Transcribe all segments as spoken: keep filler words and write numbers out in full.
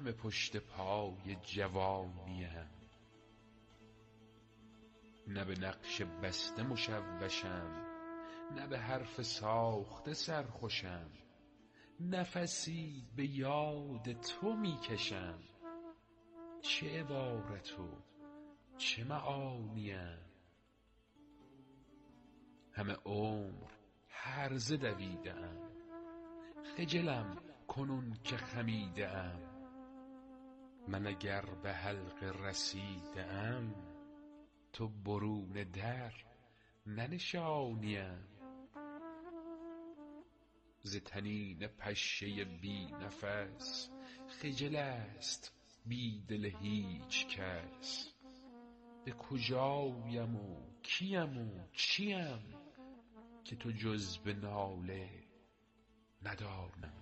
همه پشت پای جوانیم، نه به نقش بسته مشوشم، نه به حرف ساخته سرخوشم. نفسی به یاد تو می کشم، چه عبارت و چه معانیم. همه عمر هرزه دویدم، خجلم کنون که خمیدم. من اگر به حلقه رسیدم، تو برون در ننشانیم. ز طنین پشه بی نفس، خجل است بی دل هیچ کس. به کجایم و کیم و چیم، که تو جز به ناله ندانم.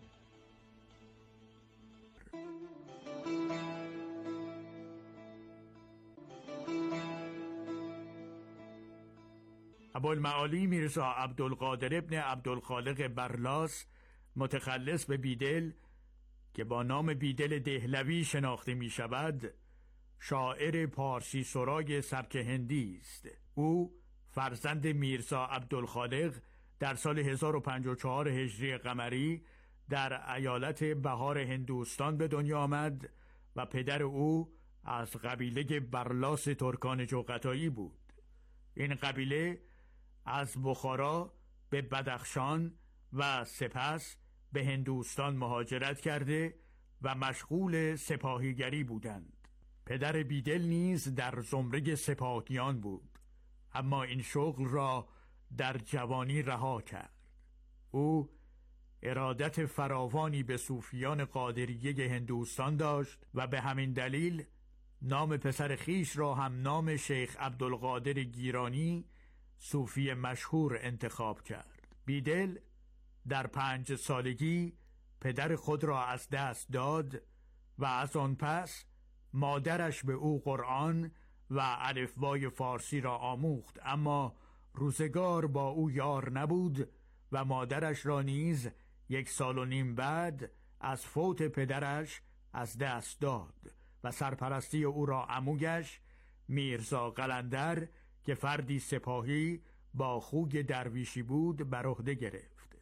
ابوالمعالی میرزا عبدالقادر ابن عبدالخالق برلاس، متخلص به بیدل که با نام بیدل دهلوی شناخته می شود، شاعر پارسی سرای سبک هندی است. او فرزند میرزا عبدالخالق در سال هزار و پنجاه و چهار هجری قمری در ایالت بهار هندوستان به دنیا آمد و پدر او از قبیله برلاس ترکان جوقتایی بود. این قبیله از بخارا به بدخشان و سپس به هندوستان مهاجرت کرده و مشغول سپاهیگری بودند. پدر بیدل نیز در زمره سپاهیان بود، اما این شغل را در جوانی رها کرد. او ارادت فراوانی به صوفیان قادریه هندوستان داشت و به همین دلیل نام پسر خیش را هم نام شیخ عبدالقادر گیرانی، صوفی مشهور، انتخاب کرد. بیدل در پنج سالگی پدر خود را از دست داد و از آن پس مادرش به او قرآن و الفبای فارسی را آموخت، اما روزگار با او یار نبود و مادرش را نیز یک سال و نیم بعد از فوت پدرش از دست داد و سرپرستی او را عمویش میرزا قلندر که فردی سپاهی با خوی درویشی بود بر عهده گرفت.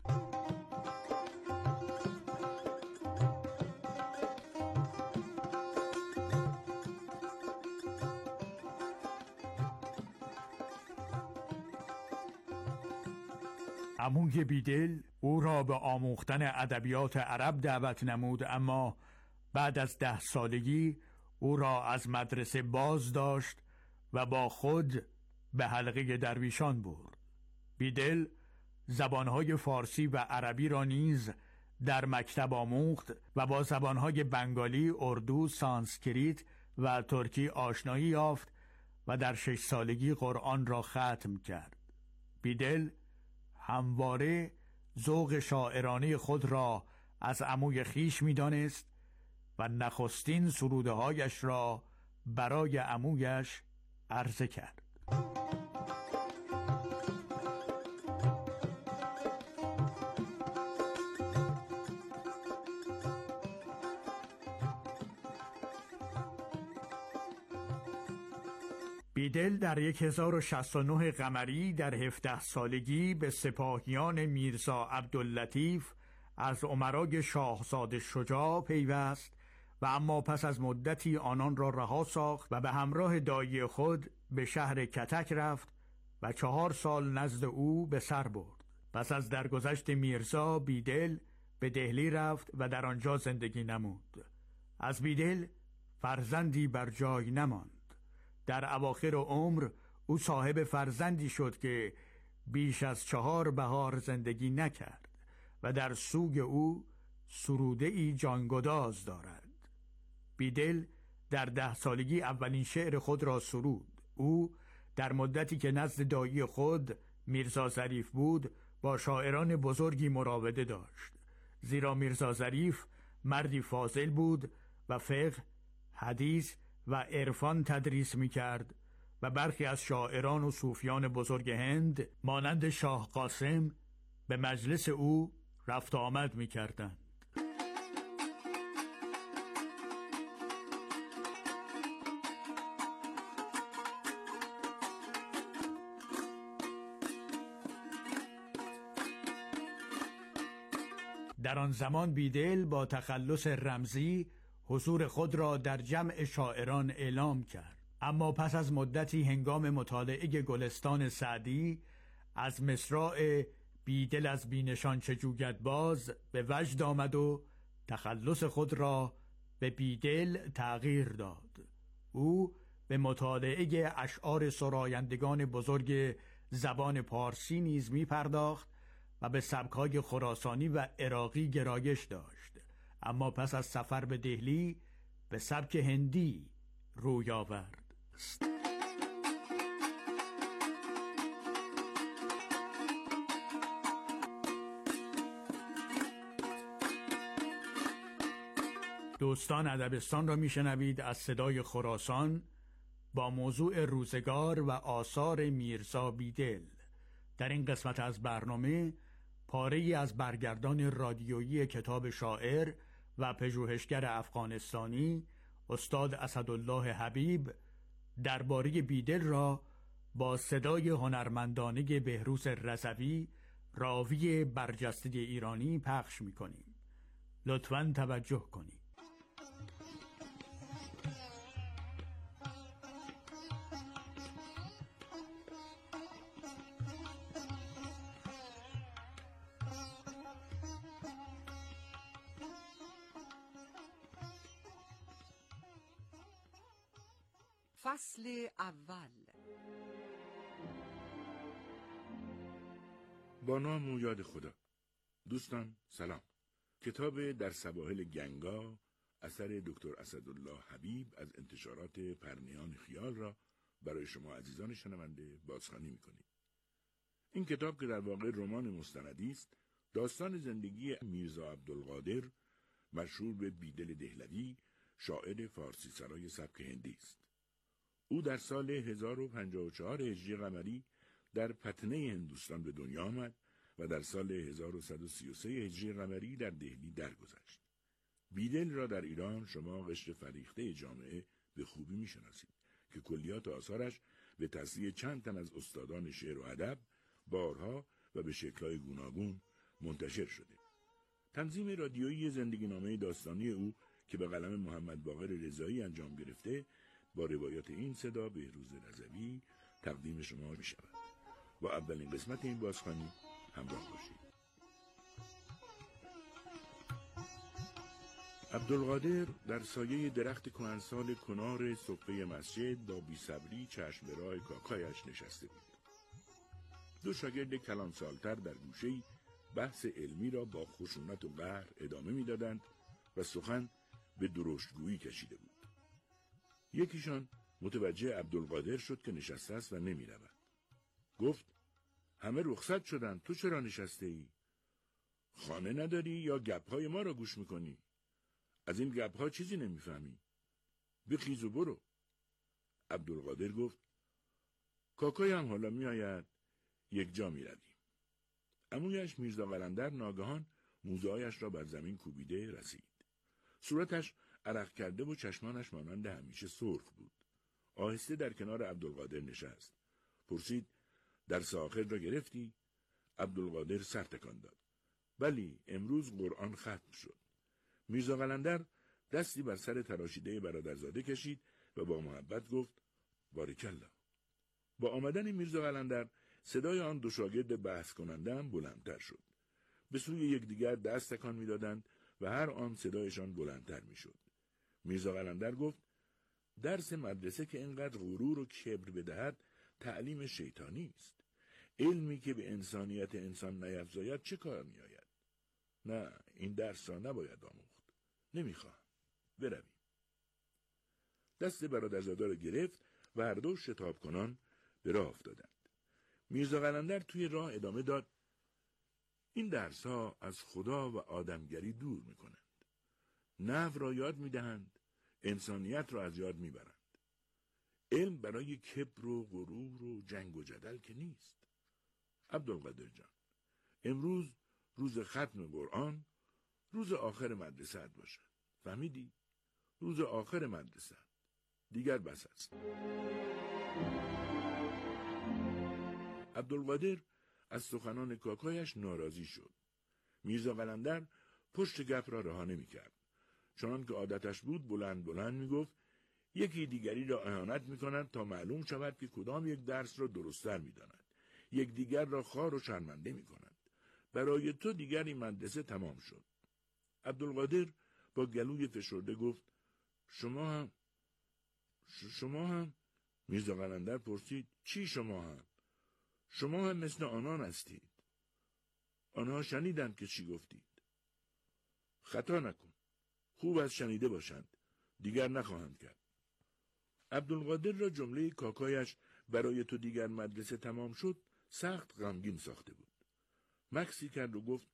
عموی بیدل او را به آموختن ادبیات عرب دعوت نمود، اما بعد از ده سالگی او را از مدرسه باز داشت و با خود به حلقه درویشان برد. بیدل زبانهای فارسی و عربی را نیز در مکتب آموخت و با زبانهای بنگالی، اردو، سانسکریت و ترکی آشنایی یافت و در شش سالگی قرآن را ختم کرد. بیدل همواره ذوق شاعرانه خود را از عموی خیش می دانست و نخستین سروده هایش را برای عمویش عرضه کرد. بیدل در هزار و شصت و نه قمری در هفده سالگی به سپاهیان میرزا عبداللطیف از امرای شاهزاده شجاع پیوست و اما پس از مدتی آنان را رها ساخت و به همراه دایی خود به شهر کتک رفت و چهار سال نزد او به سر برد. پس از درگذشت میرزا، بیدل به دهلی رفت و در آنجا زندگی نمود. از بیدل فرزندی بر جای نماند. در اواخر عمر او صاحب فرزندی شد که بیش از چهار بهار زندگی نکرد و در سوگ او سروده ای جانگداز دارد. بیدل در ده سالگی اولین شعر خود را سرود. او در مدتی که نزد دایی خود میرزا ظریف بود با شاعران بزرگی مراوده داشت، زیرا میرزا ظریف مردی فاضل بود و فقه، حدیث و عرفان تدریس می کرد و برخی از شاعران و صوفیان بزرگ هند مانند شاه قاسم به مجلس او رفت آمد می کردند. در آن زمان بیدل با تخلص رمزی حضور خود را در جمع شاعران اعلام کرد. اما پس از مدتی هنگام مطالعه گلستان سعدی از مصرع بیدل از بینشان چه جوید باز به وجد آمد و تخلص خود را به بیدل تغییر داد. او به مطالعه اشعار سرایندگان بزرگ زبان پارسی نیز می پرداخت و به سبک‌های خراسانی و عراقی گرایش داشت، اما پس از سفر به دهلی به سبک هندی روی آورد. دوستان ادبستان را میشنوید از صدای خراسان با موضوع روزگار و آثار میرزا بیدل. در این قسمت از برنامه پاره‌ای از برگردان رادیویی کتاب شاعر و پژوهشگر افغانستانی استاد اسدالله حبیب درباره بیدل را با صدای هنرمندانه بهروز رضوی راوی برجسته ایرانی پخش می‌کنیم. لطفاً توجه کنید. فصل اول. با نام و یاد خدا. دوستان سلام. کتاب در سواحل گنگا اثر دکتر اسدالله حبیب از انتشارات پرنیان خیال را برای شما عزیزان شنونده بازخوانی می‌کنیم. این کتاب که در واقع رمان مستندی است، داستان زندگی میرزا عبدالقادر مشهور به بیدل دهلوی، شاعر فارسی سرای سبک هندی است. او در سال هزار و پنجاه و چهار هجری قمری در پتنه هندوستان به دنیا آمد و در سال هزار و صد و سی و سه هجری قمری در دهلی درگذشت. بیدل را در ایران شما قشر فریخته جامعه به خوبی می‌شناسید که کلیات آثارش به تصنیع چند تن از استادان شعر و ادب بارها و به شکل‌های گوناگون منتشر شده. تنظیم رادیویی زندگی نامه داستانی او که به قلم محمد باقر رضایی انجام گرفته با روایات این صدا بهروز رضوی تقدیم شما می شود. با اولین قسمت این بازخوانی همراه باشید. عبدالقادر در سایه درخت کهنسال کنار صفه مسجد با بی‌صبری چشم به راه کاکایش نشسته بود. دو شاگرد کلان سالتر در گوشه‌ای بحث علمی را با خشونت و قهر ادامه می‌دادند و سخن به درشتگویی کشیده بود. یکیشان متوجه عبدالقادر شد که نشسته است و نمی رود. گفت همه رخصت شدند، تو چرا نشسته ای؟ خانه نداری یا گپ‌های ما را گوش میکنی؟ از این گپ‌ها چیزی نمیفهمی. بخیز و برو. عبدالقادر گفت کاکایم حالا می آید، یک جا می رویم. عمویش میرزا قلندر ناگهان موزه‌هایش را بر زمین کوبیده رسید. صورتش عرق کرده و چشمانش مانند همیشه سرخ بود. آهسته در کنار عبدالقادر نشست. پرسید درس آخر را گرفتی؟ عبدالقادر سر تکان داد. بلی، امروز قرآن ختم شد. میرزا قلندر دستی بر سر تراشیده برادرزاده کشید و با محبت گفت بارکالله. با آمدن میرزا قلندر صدای آن دو شاگرد بحث کننده هم بلندتر شد. به سوی یکدیگر دست تکان می‌دادند و هر آن صدایشان بلندتر می‌شد. میرزا قلندر گفت درس مدرسه که اینقدر غرور و کبر بدهد تعلیم شیطانی است. علمی که به انسانیت انسان نیفزاید چه کار می‌آید؟ نه، این درس را نباید آموخت. نمی‌خواهم. برویم. دست برادرزاده را گرفت و هر دو شتاب کنان به راه افتادند. میرزا قلندر توی راه ادامه داد این درس ها از خدا و آدمگری دور می کنند. نحو را یاد می دهند، انسانیت را از یاد می برند. علم برای کبر و غرور و جنگ و جدل که نیست. عبدالقادر جان، امروز روز ختم قرآن، روز آخر مدرسه باشد. فهمیدی؟ روز آخر مدرسه. دیگر بس است. عبدالقادر از سخنان کاکایش ناراضی شد. میرزا قلندر پشت گپ را رها نمی‌کرد. چنان که عادتش بود بلند بلند می‌گفت یکی دیگری را اهانت می‌کند تا معلوم شود که کدام یک درس را درست‌تر می‌داند. یک دیگر را خوار و شرمنده می‌کند. برای تو دیگر این مدرسه تمام شد. عبدالقادر با گلوی فشرده گفت شما هم شما هم میرزا قلندر پرسید چی شما هم؟ شما هم مثل آنان هستید. آنها شنیدند که چی گفتید. خطا نکن. خوب از شنیده باشند. دیگر نخواهند کرد. عبدالقادر را جمله کاکایش برای تو دیگر مدرسه تمام شد سخت غمگین ساخته بود. مکسی کرد و گفت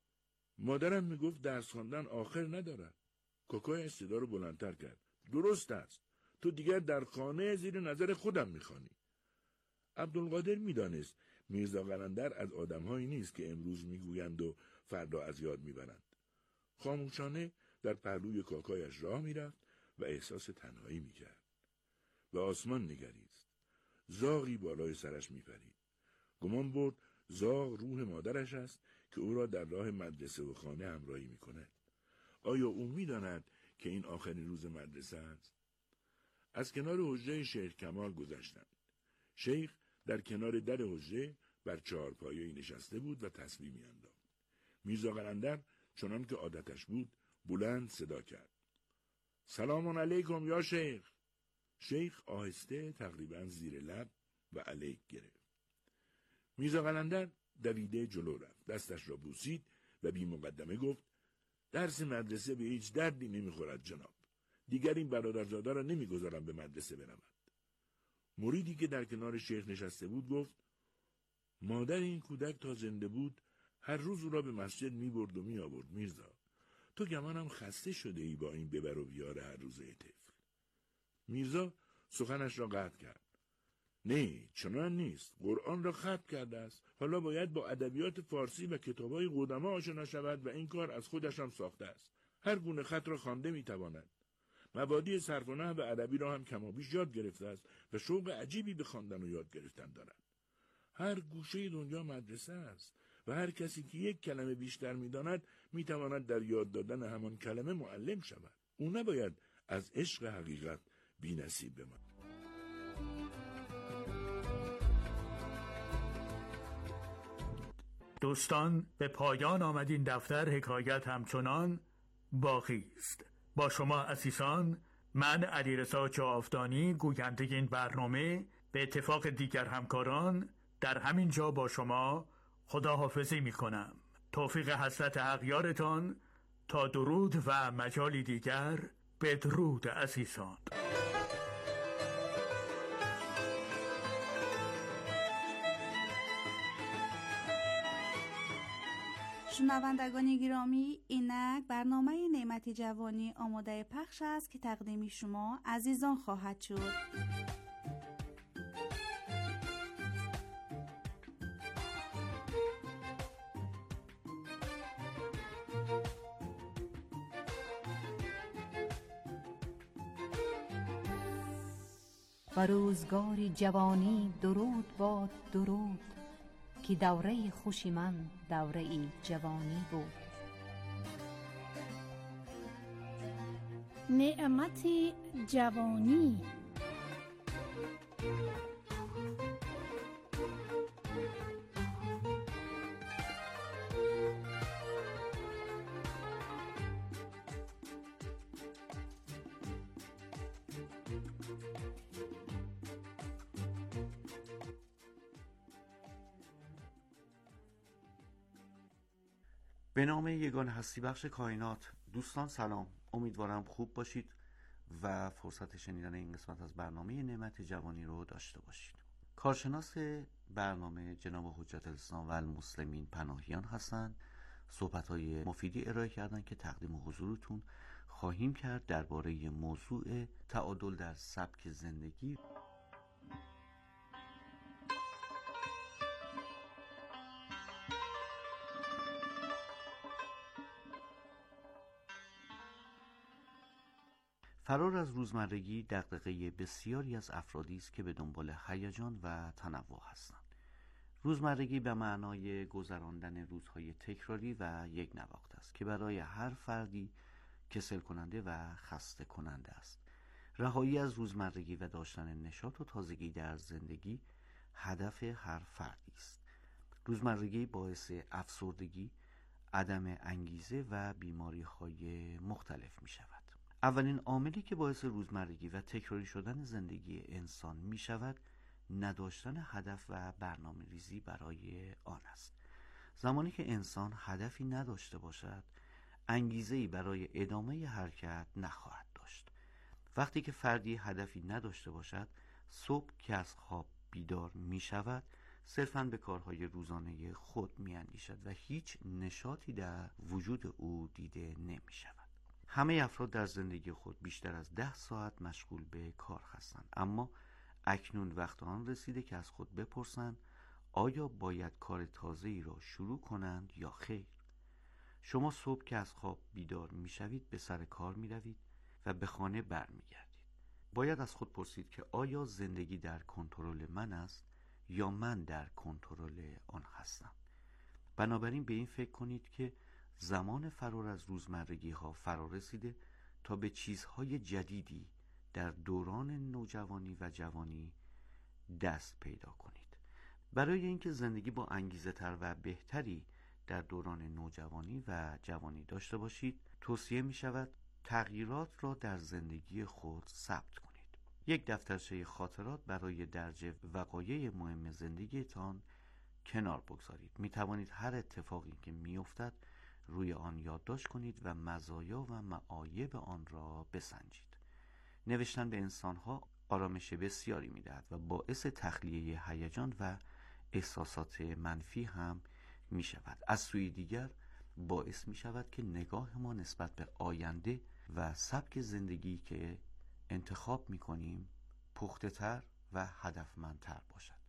مادرم میگفت درس خواندن آخر ندارد. کاکایش صدا رو بلندتر کرد. درست است. تو دیگر در خانه زیر نظر خودم میخوانی. عبدالقادر میدانست میرزا قلندر از آدمهایی نیست که امروز میگویند و فردا از یاد میبرند. خاموشانه در پهلوی کاکایش راه میرفت و احساس تنهایی میکرد. به آسمان نگریست. زاغی بالای سرش میپرید. گمان برد زاغ روح مادرش است که او را در راه مدرسه و خانه همراهی میکند. آیا او میداند که این آخرین روز مدرسه است؟ از کنار حجره شیخ کمال گذشتند. شیخ در کنار در حجره بر چهارپایه‌ای نشسته بود و تسبیح می‌انداخت. میرزا قلندر چنان که عادتش بود بلند صدا کرد. سلام علیکم یا شیخ. شیخ آهسته تقریبا زیر لب و علیک گرفت. میرزا قلندر دویده جلو رفت. دستش را بوسید و بی مقدمه گفت درس مدرسه به هیچ دردی نمیخورد جناب. دیگر این برادرزاده را نمیگذارم به مدرسه برود. مریدی که در کنار شیخ نشسته بود گفت مادر این کودک تا زنده بود هر روز او را به مسجد میبرد و میآورد. میرزا تو گمانم خسته شده ای با این ببر و بیار هر روزه طفل. میرزا سخنش را قطع کرد. نه چنان نیست. قرآن را ختم کرده است. حالا باید با ادبیات فارسی و کتاب‌های قدما آشنا شود و این کار از خودش هم ساخته است. هر گونه خط را خوانده میتواند. مبادی صرف و نحو عربی را هم کمابیش یاد گرفته است و شوق عجیبی به خواندن و یاد گرفتن دارد. هر گوشه دنیا مدرسه است و هر کسی که یک کلمه بیشتر می‌داند می‌تواند در یاد دادن همان کلمه معلم شود. او نباید از عشق حقیقت بی‌نصیب بماند. دوستان به پایان آمد این دفتر. حکایت همچنان باقی است. با شما عزیزان، من علیرضا چاآفتانی گوینده این برنامه به اتفاق دیگر همکاران در همین جا با شما خداحافظی می کنم. توفیق حضرت اغیارتان تا درود و مجالی دیگر. بدرود عزیزان. شنوندگان گرامی، اینک برنامه نعمت جوانی آماده پخش است که تقدیم شما عزیزان خواهد شد. و روزگاری جوانی درود باد درود، که دوره خوشی من دوره ای جوانی بود. نعمت جوانی. به نام یگان هستی بخش کائنات. دوستان سلام، امیدوارم خوب باشید و فرصت شنیدن این قسمت از برنامه نعمت جوانی رو داشته باشید. کارشناس برنامه جناب حجت الاسلام و المسلمین پناهیان هستند. صحبت‌های مفیدی ارائه کردن که تقدیم حضورتون خواهیم کرد درباره موضوع تعادل در سبک زندگی. فرار از روزمرگی دغدغه بسیاری از افرادی است که به دنبال هیجان و تنوع هستند روزمرگی به معنای گذراندن روزهای تکراری و یک نواخت است که برای هر فردی کسل کننده و خسته کننده است. رهایی از روزمرگی و داشتن نشاط و تازگی در زندگی هدف هر فردی است. روزمرگی باعث افسردگی، عدم انگیزه و بیماری‌های مختلف می شود. اولین عاملی که باعث روزمرگی و تکراری شدن زندگی انسان می شود نداشتن هدف و برنامه ریزی برای آن است. زمانی که انسان هدفی نداشته باشد، انگیزه‌ای برای ادامه حرکت نخواهد داشت. وقتی که فردی هدفی نداشته باشد، صبح که از خواب بیدار می شود، صرفاً به کارهای روزانه خود می اندیشد و هیچ نشاطی در وجود او دیده نمی شود. همه افراد در زندگی خود بیشتر از ده ساعت مشغول به کار هستند، اما اکنون وقت آن رسیده که از خود بپرسند آیا باید کار تازه‌ای را شروع کنند یا خیر؟ شما صبح که از خواب بیدار می شوید به سر کار می روید و به خانه بر می گردید. باید از خود پرسید که آیا زندگی در کنترل من است یا من در کنترل آن هستم؟ بنابراین به این فکر کنید که زمان فرار از روزمرگی ها فرا رسیده تا به چیزهای جدیدی در دوران نوجوانی و جوانی دست پیدا کنید. برای اینکه زندگی با انگیزه تر و بهتری در دوران نوجوانی و جوانی داشته باشید، توصیه می شود تغییرات را در زندگی خود ثبت کنید. یک دفترچه خاطرات برای درج وقایع مهم زندگیتان کنار بگذارید. می توانید هر اتفاقی که می افتد روی آن یادداشت کنید و مزایا و معایب آن را بسنجید. نوشتن به انسانها آرامش بسیاری می دهد و باعث تخلیه هیجان و احساسات منفی هم می شود. از سوی دیگر باعث می شود که نگاه ما نسبت به آینده و سبک زندگی که انتخاب می کنیم پخته تر و هدفمندتر باشد.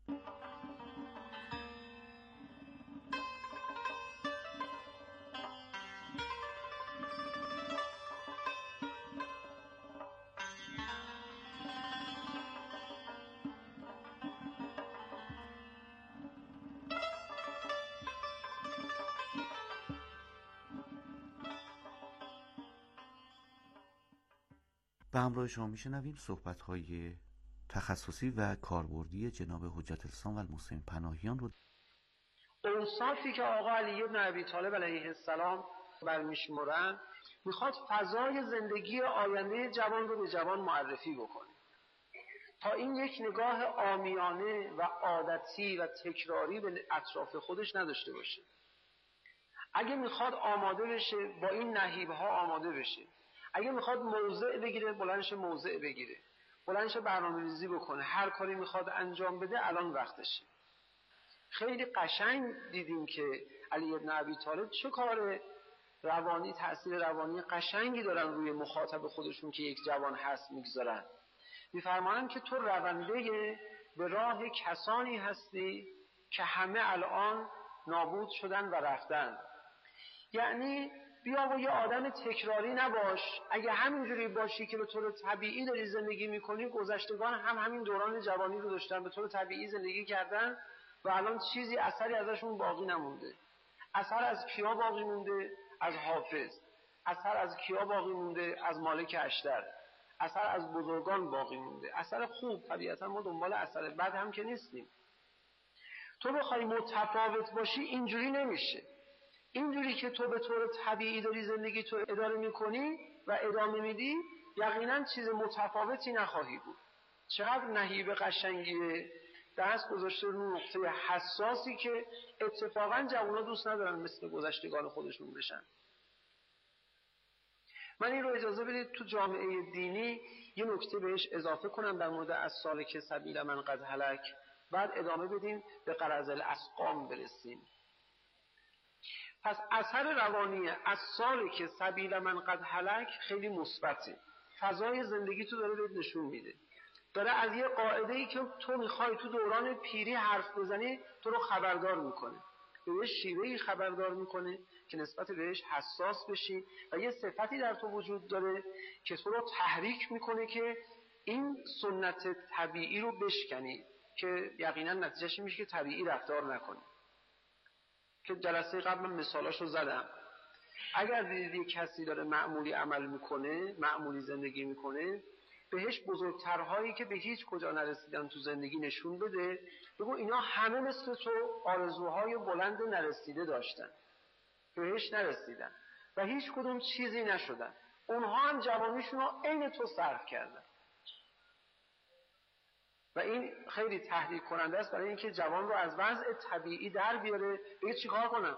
به همراه شما میشنویم صحبت‌های تخصصی و کاربردی جناب حجت الاسلام و المسلمین پناهیان رو. اوصافی که آقا علی بن ابی طالب علیه السلام برمیشمرند، میخواد فضای زندگی آینده جوان رو به جوان معرفی بکنه تا این یک نگاه عامیانه و عادتی و تکراری به اطراف خودش نداشته باشه. اگه میخواد آماده بشه با این نهیب‌ها آماده بشه، اگه میخواد موضع بگیره بلندش موضع بگیره، بلندش برنامه‌ریزی بکنه، هر کاری میخواد انجام بده الان وقتشه. خیلی قشنگ دیدیم که علی بن ابی طالب چه کار روانی، تأثیر روانی قشنگی دارن روی مخاطب خودشون که یک جوان هست میگذارن. میفرمایند که تو رونده به راه کسانی هستی که همه الان نابود شدن و رفتن. یعنی بیا و یه آدم تکراری نباش. اگه همینجوری باشی که به طور طبیعی داری زندگی میکنی، گذشتگان هم همین دوران جوانی رو داشتن، به طور طبیعی زندگی کردن و الان چیزی اثری ازشون باقی نمونده. اثر از کیا باقی مونده؟ از حافظ. اثر از کیا باقی مونده؟ از مالک اشتر. اثر از بزرگان باقی مونده. اثر خوب. طبیعتا ما دنبال اثر بد هم که نیستیم. تو بخوای متفاوت باشی اینجوری نمیشه. اینجوری که تو به طور طبیعی داری زندگی تو اداره میکنی و ادامه میدی، یقینا چیز متفاوتی نخواهی بود. چقدر نهیب قشنگیه، دست گذاشته رو نقطه حساسی که اتفاقا جوانا دوست ندارن مثل گذشتگان خودشون بشن. من این رو اجازه بدید تو جامعه دینی یه نکته بهش اضافه کنم در مورد از سالک سبیل من قد هلک، بعد ادامه بدیم به غرض الاسقام برسیم. پس اثر روانی از سالک سبیل من قد هلک خیلی مثبته. فضای زندگی تو داره بهت نشون میده. داره از یه قاعده‌ای که تو میخوای تو دوران پیری حرف بزنی تو رو خبردار میکنه. به یه شیوهی خبردار میکنه که نسبت بهش حساس بشی و یه صفتی در تو وجود داره که تو رو تحریک میکنه که این سنت طبیعی رو بشکنی. که یقینا نتیجهش میشه که طبیعی رفتار نکنیم. که جلسه قبل مثالاشو زدم. اگر دیدید یک کسی داره معمولی عمل میکنه، معمولی زندگی میکنه، بهش بزرگترهایی که به هیچ کجا نرسیدن تو زندگی نشون بده، بگو اینا همه مثل تو آرزوهای بلند نرسیده داشتن، بهش نرسیدن و هیچ کدوم چیزی نشدن. اونها هم جوانیشون رو عین تو صرف کردن و این خیلی تحریک کننده است برای اینکه جوان رو از وضع طبیعی در بیاره. بگه چیکار کنم؟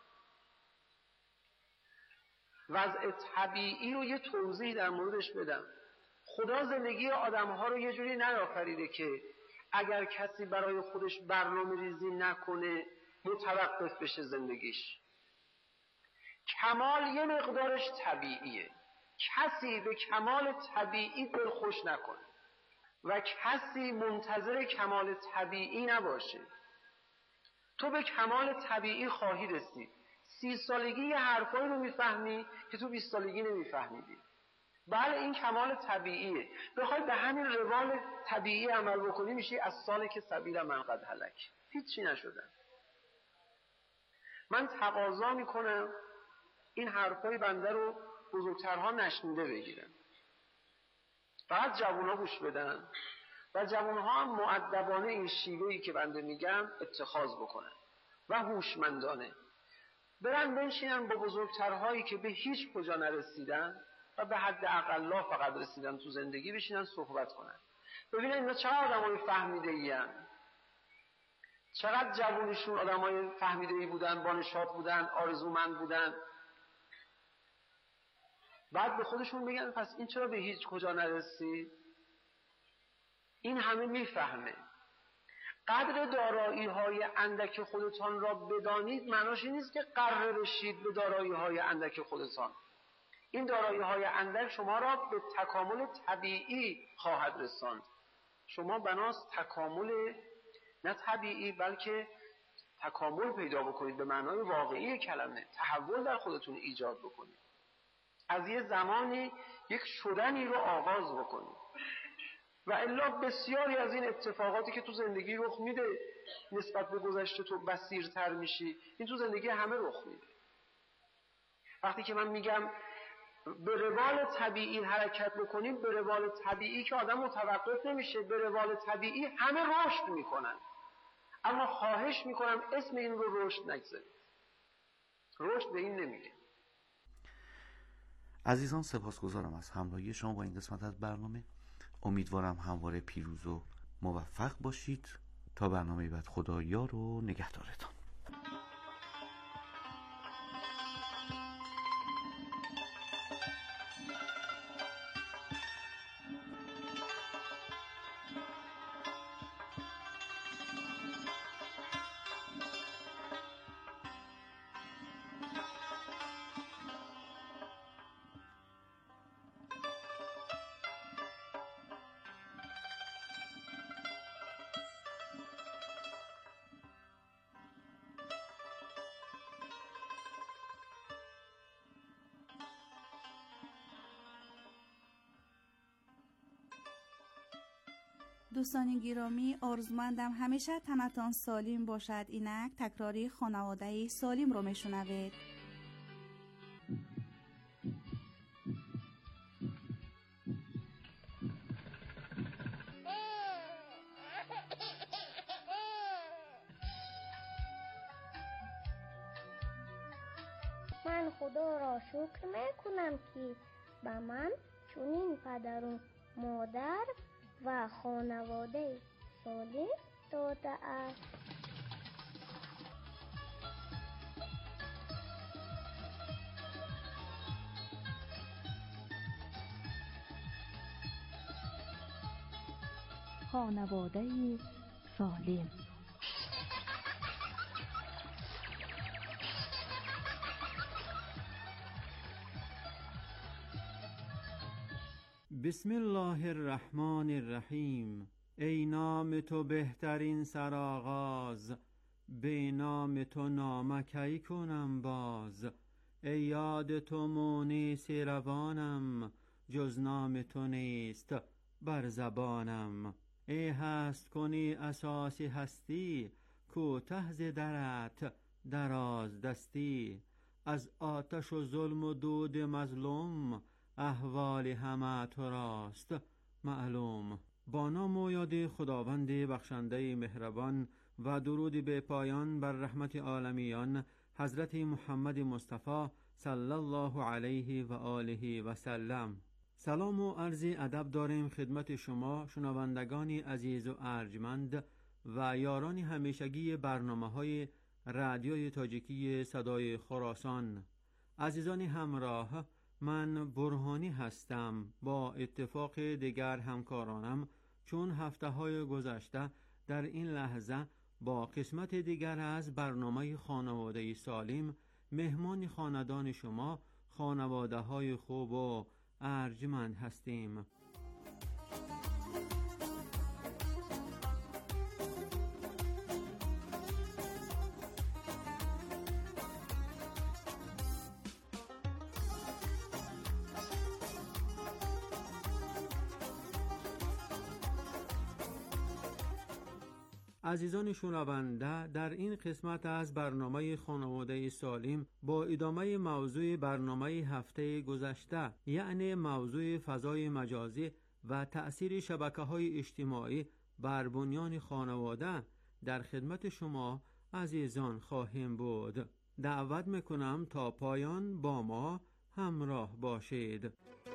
وضع طبیعی رو یه توضیح در موردش بدم. خدا زندگی آدم‌ها رو یه جوری نیافریده که اگر کسی برای خودش برنامه ریزی نکنه متوقف بشه زندگیش. کمال یه مقدارش طبیعیه. کسی به کمال طبیعی دلخوش نکنه و کسی منتظر کمال طبیعی نباشه. تو به کمال طبیعی خواهی رسید. سی سالگی یه حرفایی رو میفهمی که تو بیست سالگی نمیفهمیدی. بله این کمال طبیعیه. بخوای به همین روال طبیعی عمل بکنی میشی از سالی که سبیل من قد هلک. هیچی نشدن. من تقاضا میکنم این حرفای بنده رو بزرگترها نشنیده بگیرن. فقط جوانها گوش بدن و جوانها هم مؤدبانه این شیوهی که بنده میگم اتخاذ بکنن و هوشمندانه برن بنشینن با بزرگترهایی که به هیچ کجا نرسیدن و به حد اقلا فقط رسیدن تو زندگی، بشینن صحبت کنن. ببینن اینا چقدر آدمای فهمیده ای هن. چقدر جوانشون آدمای فهمیده ای بودن، بانشات بودن، آرزومند بودن. بعد به خودشون بگن پس این چرا به هیچ کجا نرسید؟ این همه میفهمه. قدر دارایی های اندک خودتان را بدانید معناش این نیست که قرر بشید به دارایی های اندک خودتان. این دارایی های اندک شما را به تکامل طبیعی خواهد رساند. شما بناست تکامل نه طبیعی بلکه تکامل پیدا بکنید، به معنای واقعی کلمه تحول در خودتون ایجاد بکنید. از یه زمانی یک شدنی رو آغاز بکنید و الا بسیاری از این اتفاقاتی که تو زندگی رخ میده نسبت به گذشته تو بصیرتر میشی. این تو زندگی همه رخ میده. وقتی که من میگم به روال طبیعی حرکت بکنیم، به روال طبیعی که آدم متوقف نمیشه، به روال طبیعی همه رشد میکنن. اما خواهش میکنم اسم این رو رشد نگذارید. رشد به این نمیگه. عزیزان سپاسگزارم از همراهی شما با این قسمت از برنامه. امیدوارم همواره پیروز و موفق باشید. تا برنامه بعد خدا یار و نگهدارتان. دوستان گرامی، آرزومندم همیشه تنتان سالم باشد. اینک تکراری خانواده سالم رو میشنوید. من خدا را شکر میکنم که به من چنین پدر و مادر و خانواده سالم داده است. خانواده سالم. بسم الله الرحمن الرحیم. ای نام تو بهترین سرآغاز، به نام تو نامه کی کنم باز. ای یاد تو مونس روانم، جز نام تو نیست بر زبانم. ای هست کنی اساسی هستی، کوته ز درت دراز دستی. از آتش و ظلم و دود مظلوم، احوال همه تو راست معلوم. با نام و یاد خداوند بخشنده مهربان و درود به پایان بر رحمت عالمیان حضرت محمد مصطفی صلی الله علیه و آله و سلم. سلام و عرض ادب داریم خدمت شما شنوندگانی عزیز و ارجمند و یاران همیشگی برنامه‌های رادیوی تاجیکی صدای خراسان. عزیزان همراه، من برهانی هستم. با اتفاق دیگر همکارانم چون هفته‌های گذشته در این لحظه با قسمت دیگر از برنامه خانواده سالم مهمان خاندان شما خانواده‌های خوب و ارجمند هستیم. عزیزان شنونده، در این قسمت از برنامه خانواده سالم با ادامه موضوع برنامه هفته گذشته، یعنی موضوع فضای مجازی و تأثیر شبکه‌های اجتماعی بر بنیان خانواده در خدمت شما عزیزان خواهیم بود. دعوت میکنم تا پایان با ما همراه باشید.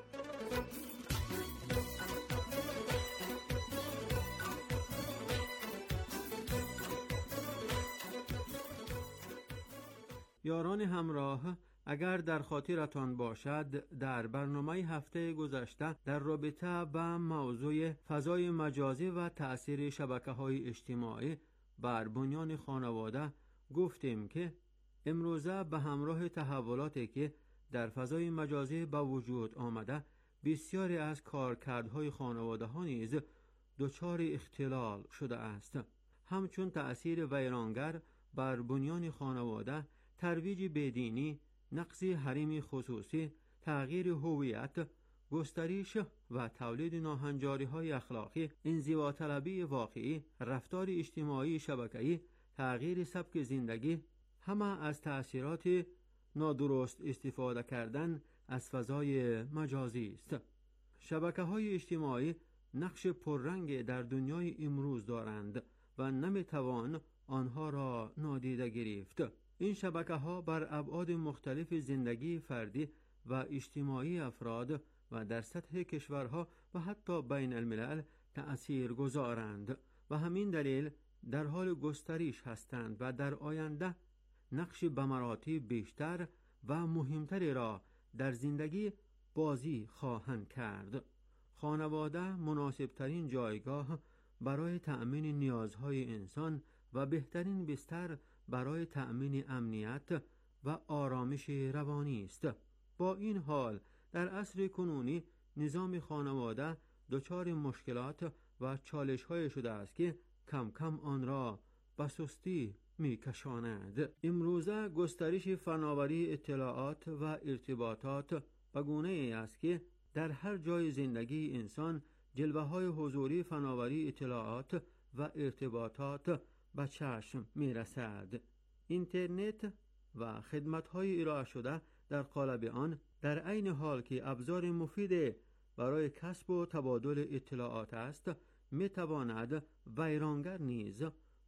یاران همراه، اگر در خاطرتان باشد در برنامه هفته گذشته در رابطه با موضوع فضای مجازی و تأثیر شبکه‌های اجتماعی بر بنیان خانواده گفتیم که امروزه به همراه تحولاتی که در فضای مجازی به وجود آمده، بسیاری از کارکردهای خانواده ها نیز دچار اختلال شده است. همچون تأثیر ویرانگر بر بنیان خانواده، ترویج بدینی، نقض حریم خصوصی، تغییر هویت، گسترش و تولید ناهنجاری‌های اخلاقی، انزواطلبی واقعی، رفتار اجتماعی شبکه‌ای، تغییر سبک زندگی، همه از تأثیرات نادرست استفاده کردن از فضای مجازی است. شبکه‌های اجتماعی نقش پررنگ در دنیای امروز دارند و نمی‌توان آنها را نادیده گرفت. این شبکه‌ها بر ابعاد مختلف زندگی فردی و اجتماعی افراد و در سطح کشورها و حتی بین الملل تأثیر گذارند و همین دلیل در حال گسترش هستند و در آینده نقش به مراتب بیشتر و مهمتری را در زندگی بازی خواهند کرد. خانواده مناسبترین جایگاه برای تأمین نیازهای انسان و بهترین بستر برای تأمین امنیت و آرامش روانی است. با این حال در عصر کنونی نظام خانواده دچار مشکلات و چالش‌های شده است که کم کم آن را به سستی می‌کشاند. امروزه گسترش فناوری اطلاعات و ارتباطات به گونه‌ای است که در هر جای زندگی انسان جلوه‌های حضوری فناوری اطلاعات و ارتباطات به چشم می‌رسد. اینترنت و خدمت‌های ارائه شده در قالب آن در عین حال که ابزار مفید برای کسب و تبادل اطلاعات است، می‌تواند ویرانگر نیز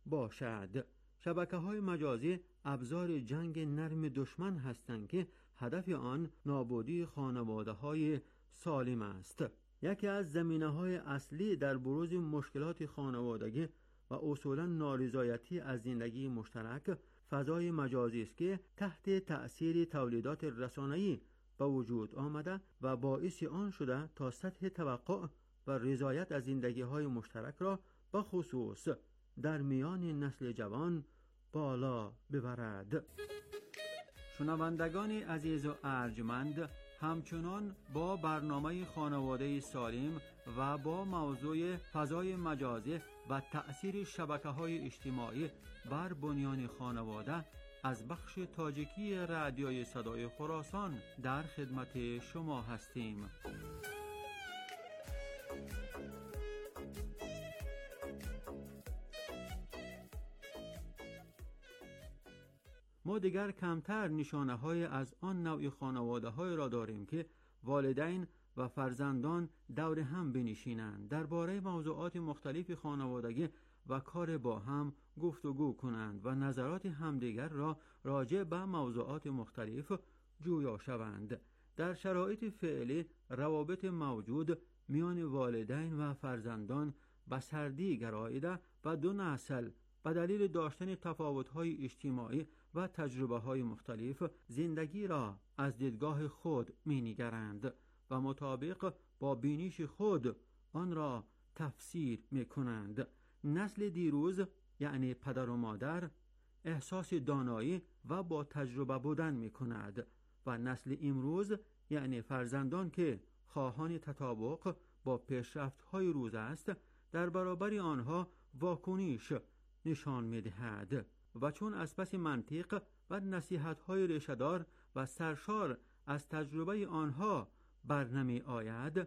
باشد. شبکه‌های مجازی ابزار جنگ نرم دشمن هستند که هدف آن نابودی خانواده‌های سالم است. یکی از زمینه‌های اصلی در بروز مشکلات خانوادگی و اصولاً نارضایتی از زندگی مشترک فضای مجازی است که تحت تأثیر تولیدات رسانه‌ای به وجود آمده و باعث آن شده تا سطح توقع و رضایت از زندگی‌های مشترک را به خصوص در میان نسل جوان بالا ببرد. شنوندگان عزیز و ارجمند، همچنان با برنامه خانواده سالم و با موضوع فضای مجازی و تأثیر شبکه‌های اجتماعی بر بنیان خانواده از بخش تاجیکی رادیوی صدای خراسان در خدمت شما هستیم. ما دیگر کمتر نشانه های از آن نوع خانواده های را داریم که والدین و فرزندان دور هم بنشینند، درباره موضوعات مختلف خانوادگی و کار با هم گفتگو کنند و نظرات همدیگر را راجع به موضوعات مختلف جویا شوند. در شرایط فعلی روابط موجود میان والدین و فرزندان به سردی گراییده و دو نسل به دلیل داشتن تفاوت‌های اجتماعی و تجربه‌های مختلف زندگی را از دیدگاه خود می‌نگرند و مطابق با بینش خود آن را تفسیر می‌کنند. نسل دیروز یعنی پدر و مادر احساس دانایی و با تجربه بودن می‌کند و نسل امروز یعنی فرزندان که خواهان تطابق با پیشرفت‌های روز است در برابر آنها واکنش نشان می‌دهد و چون از پس منطق و نصیحت‌های ریشه‌دار و سرشار از تجربه آنها برنمی آید،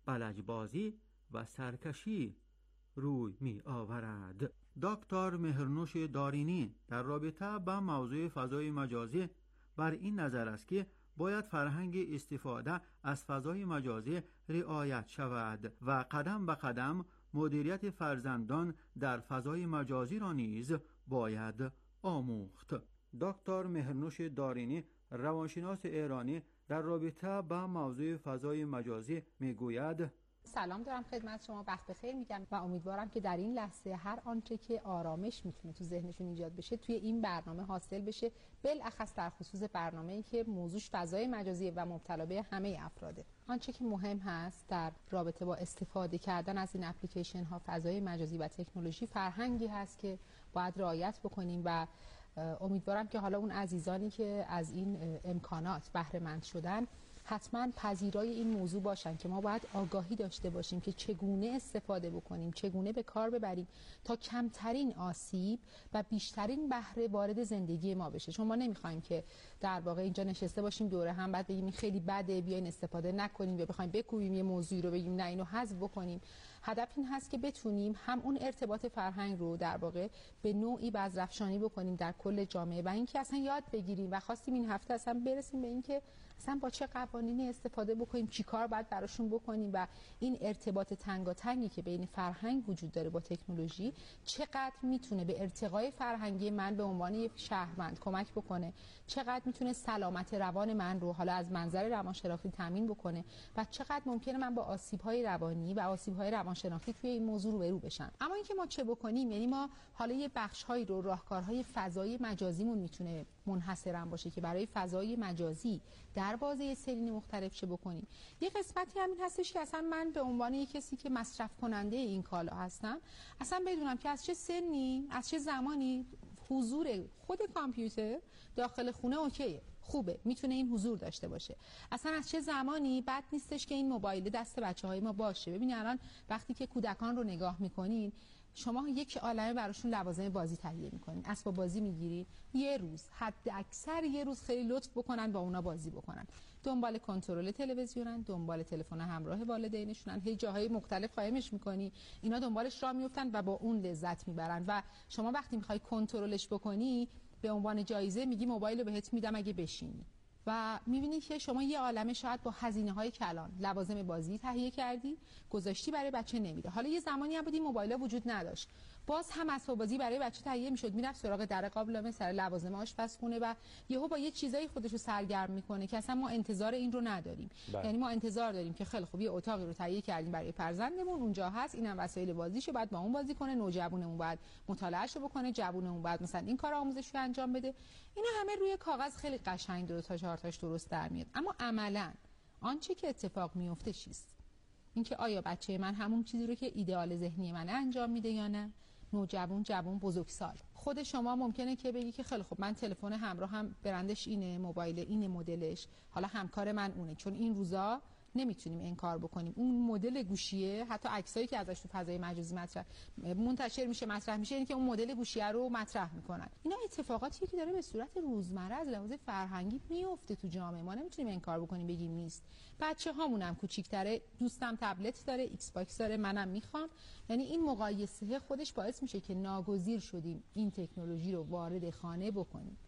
بلجبازی و سرکشی روی می آورد. دکتر مهرنوش دارینی در رابطه با موضوع فضای مجازی بر این نظر است که باید فرهنگ استفاده از فضای مجازی رعایت شود و قدم به قدم مدیریت فرزندان در فضای مجازی را نیز باید آموخت. دکتر مهرنوش دارینی روانشناس ایرانی در رابطه با موضوع فضای مجازی میگوید: سلام دارم خدمت شما، وقت بخیر میگم و امیدوارم که در این لحظه هر آنچه که آرامش میتونه تو ذهنشون ایجاد بشه توی این برنامه حاصل بشه، بالاخص در خصوص برنامه‌ای که موضوعش فضای مجازی و مبتلا به همه افراده. آنچه که مهم هست در رابطه با استفاده کردن از این اپلیکیشن ها، فضای مجازی و تکنولوژی، فرهنگی هست که باید رعایت بکنیم و امیدوارم که حالا اون عزیزانی که از این امکانات بهره مند شدن حتما پذیرای این موضوع باشن که ما باید آگاهی داشته باشیم که چگونه استفاده بکنیم، چگونه به کار ببریم تا کمترین آسیب و بیشترین بهره وارد زندگی ما بشه. چون ما نمیخوایم که در واقع اینجا نشسته باشیم دوره هم بعد بگیم خیلی بده بیاین استفاده نکنیم یا بخوایم بکوبیم یه موضوعی رو بگیم نه اینو حذف بکنیم. هدف این هست که بتونیم هم اون ارتباط فرهنگ رو در واقع به نوعی بازرفشانی بکنیم در کل جامعه و اینکه اصلا یاد بگیریم و خواستیم این هفته اصلا برسیم به اینکه اصلا با چه قوانینی استفاده بکنیم، چی کار باید براشون بکنیم و این ارتباط تنگاتنگی که بین فرهنگ وجود داره با تکنولوژی چقدر میتونه به ارتقای فرهنگی من به عنوان یک شهروند کمک بکنه، چقدر میتونه سلامت روان من رو حالا از منظر روانشناختی تامین بکنه و چقدر ممکنه من با آسیب‌های روانی و آسیب‌های روانشناختی توی این موضوع روبرو بشم. اما اینکه ما چه بکنیم، یعنی ما حالا یه بخش‌هایی رو راهکارهای فضای مجازیمون میتونه منحصرا باشه که برای فضای مجازی در بازه سرین مختلف چه بکنیم. یه قسمتی همین هستش که اصلا من به عنوان یک کسی که مصرف کننده این کالا هستم اصلا بدونم که از چه سنی، از چه زمانی حضور خود کامپیوتر داخل خونه اوکیه، خوبه، میتونه این حضور داشته باشه. اصلا از چه زمانی بد نیستش که این موبایل دست بچه‌های ما باشه. ببینید الان وقتی که کودکان رو نگاه میکنین شما یک عالمه براشون لوازم بازی تهیه میکنین، اسباب بازی میگیرین، یه روز حد اکثر یه روز خیلی لطف بکنن با اونا بازی بکنن، دنبال کنترل تلویزیونن، دنبال تلفن همراه والدینشونن، هی جاهای مختلف قائمش میکنی، اینا دنبالش راه میافتن و با اون لذت میبرن و شما وقتی میخوای کنترلش بکنی به عنوان جایزه میگی موبایل رو بهت میدم اگه بشینی و میبینی که شما یه عالمه شاید با هزینه‌های کلان لوازم بازی تهیه کردی گذاشتی برای بچه نمیره. حالا یه زمانی هم بود این موبایل‌ها وجود نداشت، باز هم اسباب بازی برای بچه تهیه میشد، میرفت سراغ در قابلمه سر لوازم آشپزخونه و یهو با یه چیزایی خودش رو سرگرم میکنه که اصلا ما انتظار این رو نداریم. بله. یعنی ما انتظار داریم که خیلی خوب یه اتاقی رو تهیه کردیم برای فرزندمون، اونجا هست، اینم وسایل بازیشه، بعد با اون بازی کنه، نوجوانمون بعد مطالعهشو بکنه، جوونمون بعد مثلا این کار آموزشی انجام بده. اینا همه روی کاغذ خیلی قشنگ دو تا چهار تاش درست در میاد، اما عملاً آنچه که اتفاق میفته چیست؟ اینکه آیا بچه من همون چیزی رو که ایدئال ذهنی من انجام میده یا نه؟ نوجوان، جوان، بزرگسال. خود شما ممکنه که بگی که خیلی خب من تلفن همراه هم برندش اینه، موبایل اینه، مدلش، حالا همکار من اونه، چون این روزا نمیتونیم این کار بکنیم. اون مدل گوشیه، حتی عکسایی که ازش تو فضای مجازی مطرح منتشر میشه مطرح میشه اینه که اون مدل گوشیه رو مطرح میکنن. اینا اتفاقاتی که داره به صورت روزمره از لحاظ فرهنگی میفته تو جامعه ما، نمیتونیم این کار بکنیم بگیم نیست. بچه هامونم کوچیک‌تره، دوستم تبلت داره، ایکس باکس داره، منم میخوام. یعنی این مقایسه خودش باعث میشه که ناگزیر شدیم این تکنولوژی رو وارد خانه بکنیم.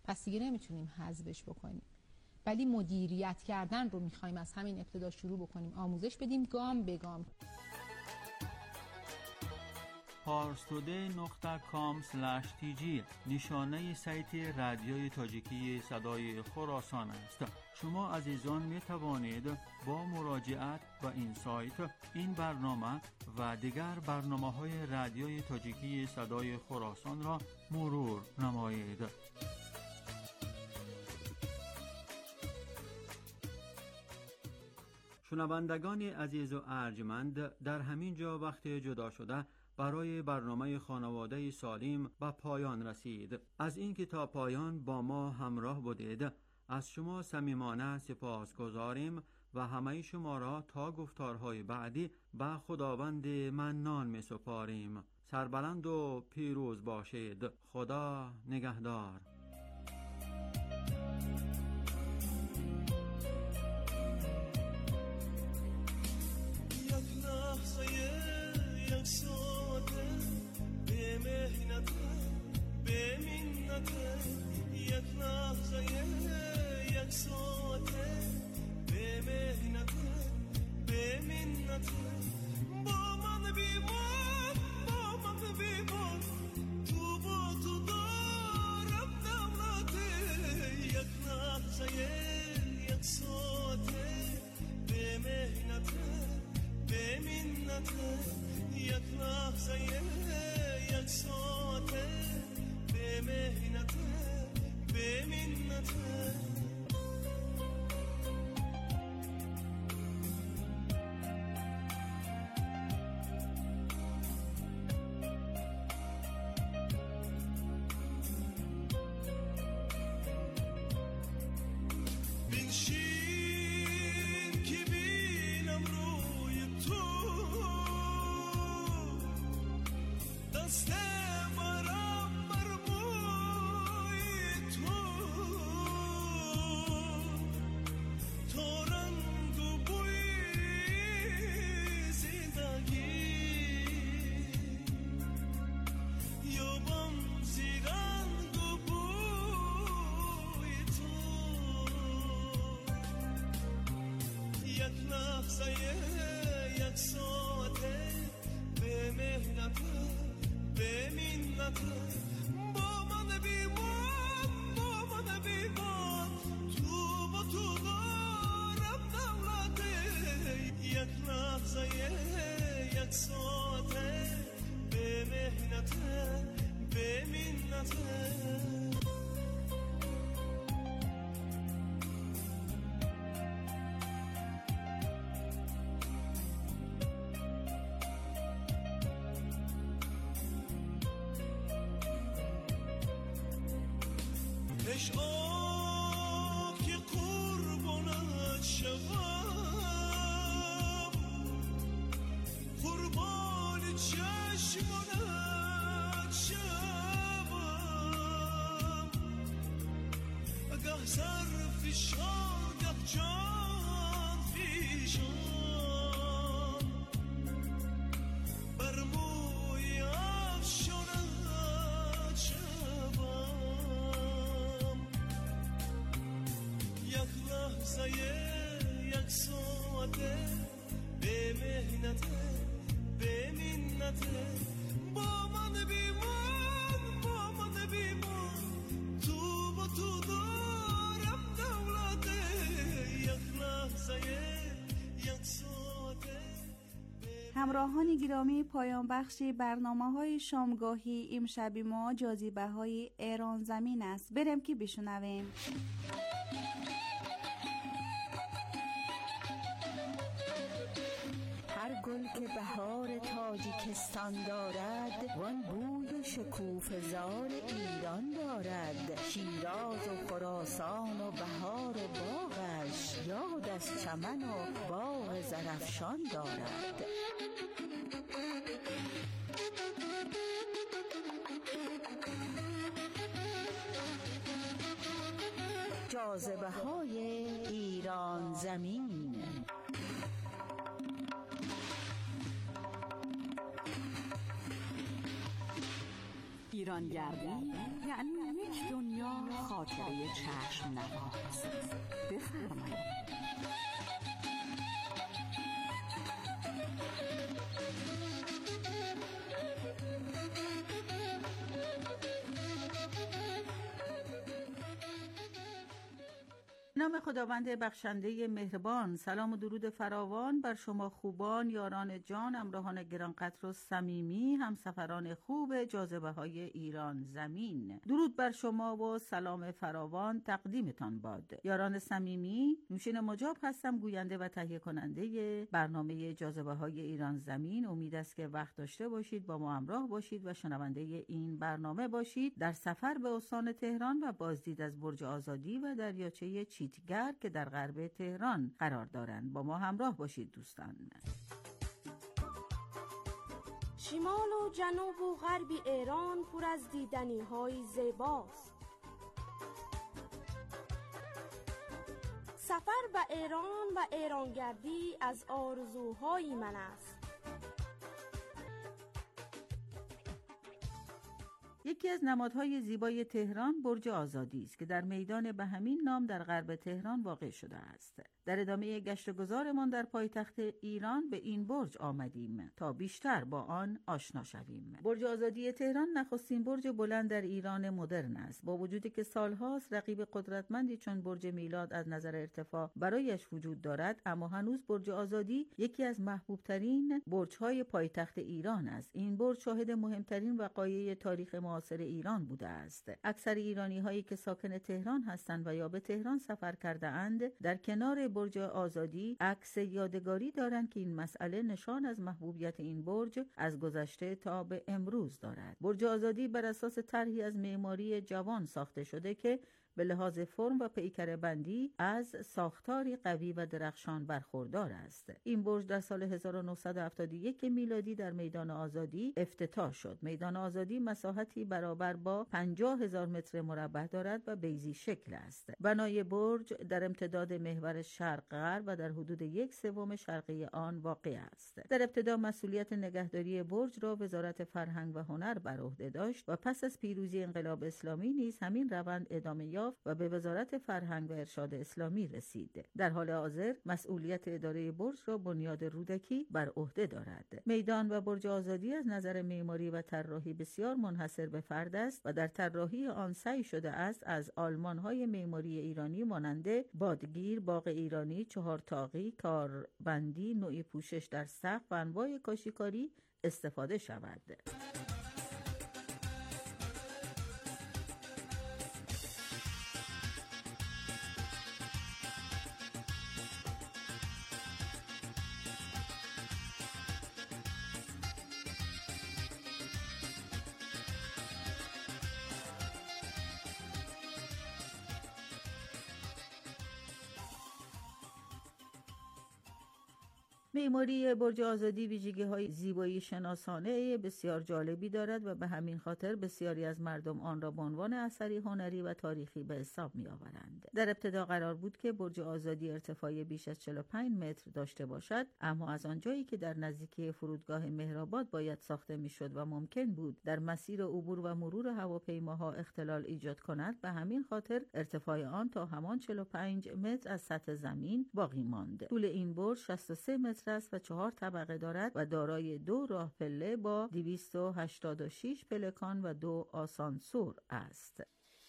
پس دیگه نمیتونیم حذفش بکنیم، ولی مدیریت کردن رو میخوایم از همین ابتدا شروع بکنیم، آموزش بدیم گام به گام. پارستوده نقطه کام اسلش تی جی نشانه سایت رادیوی تاجیکی صدای خراسان است. شما عزیزان می توانید با مراجعت و این سایت این برنامه و دیگر برنامه های رادیوی تاجیکی صدای خراسان را مرور نمایید. شنوندگان عزیز و ارجمند، در همین جا وقت جدا شده برای برنامه خانواده سالم به پایان رسید. از این که تا پایان با ما همراه بودید از شما صمیمانه سپاس گذاریم و همه شما را تا گفتارهای بعدی به خداوند منان می سپاریم. سربلند و پیروز باشید. خدا نگهدار. یک لحظه یک ساعته به مهنت به منت، یک لحظه یک ساعته به مهنت به منت، با من بیمان با من بیمان، تو با تو دارم دولت، یک لحظه یک ساعته به مهنت به منت، یک لحظه یک ساعته به مهنت به منت. یک ساعته به مهنت به منت، با من بیمان با من بیمان، تو با تو دارم دولت، یک لحظه یک ساعته به مهنت به منت. عشق که قربانت شوم، قربان چشمانت شوم، گه سر فشان گه جان فشان، بر موی افشانت شوم، یک لحظه یک ساعته به مهنت به منت، با من بیمان با من بیمان، تو با تو دارم دولت، یک لحظه یک ساعته. همراهان گرامی، پایان بخش برنامه های شامگاهی امشبی ما جاذبه های ایران زمین است. بریم که بشنویم. هر گل که بهار تاجیکستان دارد، وان بوی شکوفه زار ایران دارد، شیراز و خراسان و بهار باغش، یاد از چمن و باغ زرفشان دارد. جاذبه های ایران زمین. ایرانگردی یعنی یک یک دنیا خاطره چشم نواز. بفرمایید. نام خداوند بخشنده مهربان. سلام و درود فراوان بر شما خوبان، یاران جان، همراهان گرانقدر و صمیمی، همسفران خوب جاذبه های ایران زمین. درود بر شما و سلام فراوان تقدیمتان باد. یاران صمیمی، نوشین مجاب هستم، گوینده و تهیه کننده برنامه جاذبه های ایران زمین. امید است که وقت داشته باشید، با ما همراه باشید و شنونده این برنامه باشید. در سفر به استان تهران و بازدید از برج آزادی و دریاچه چیتگر که در غرب تهران قرار دارند با ما همراه باشید دوستان. شمال و جنوب و غرب ایران پر از دیدنی های زیباست. سفر به ایران و ایرانگردی از آرزوهای من است. یکی از نمادهای زیبای تهران برج آزادی است که در میدان به همین نام در غرب تهران واقع شده است. در ادامه گشت گذارمان در پایتخت ایران به این برج آمدیم تا بیشتر با آن آشنا شویم. برج آزادی تهران نخستین برج بلند در ایران مدرن است. با وجودی که سالهاست رقیب قدرتمندی چون برج میلاد از نظر ارتفاع برایش وجود دارد، اما هنوز برج آزادی یکی از محبوب ترین برج‌های پایتخت ایران است. این برج شاهد مهمترین وقایع تاریخ معاصر ایران بوده است. اکثر ایرانی هایی که ساکن تهران هستند و یا به تهران سفر کرده اند در کنار برج آزادی عکس یادگاری دارند که این مسئله نشان از محبوبیت این برج از گذشته تا به امروز دارد. برج آزادی بر اساس طرحی از معماری جوان ساخته شده که به لحاظ فرم و پیکر بندی از ساختاری قوی و درخشان برخوردار است. این برج در سال هزار و نهصد و هفتاد و یک میلادی در میدان آزادی افتتاح شد. میدان آزادی مساحتی برابر با پنجاه هزار متر مربع دارد و بیضی شکل است. بنای برج در امتداد محور شرق غرب و در حدود یک سوم شرقی آن واقع است. در ابتدا مسئولیت نگهداری برج را وزارت فرهنگ و هنر بر عهده داشت و پس از پیروزی انقلاب اسلامی نیز همین روند ادامه یافت و به وزارت فرهنگ و ارشاد اسلامی رسید. در حال حاضر مسئولیت اداره برج را بنیاد رودکی بر عهده دارد. میدان و برج آزادی از نظر معماری و طراحی بسیار منحصر به فرد است و در طراحی آن سعی شده است از آلمان‌های معماری ایرانی مانند بادگیر، باغ ایرانی، چهارتاقی، کاربندی، نوعی پوشش در سقف و انواع کاشیکاری استفاده شود. معماری برج آزادی ویژگی‌های زیبایی شناسانه بسیار جالبی دارد و به همین خاطر بسیاری از مردم آن را به عنوان اثری هنری و تاریخی به حساب می‌آورند. در ابتدا قرار بود که برج آزادی ارتفاع بیش از چهل و پنج متر داشته باشد، اما از آنجایی که در نزدیکی فرودگاه مهرآباد باید ساخته می‌شد و ممکن بود در مسیر عبور و مرور هواپیماها اختلال ایجاد کند، به همین خاطر ارتفاع آن تا همان چهل و پنج متر از سطح زمین باقی ماند. طول این برج شصت و سه متر است و چهار طبقه دارد و دارای دو راه پله با دویست و هشتاد و شش پلکان و دو آسانسور است.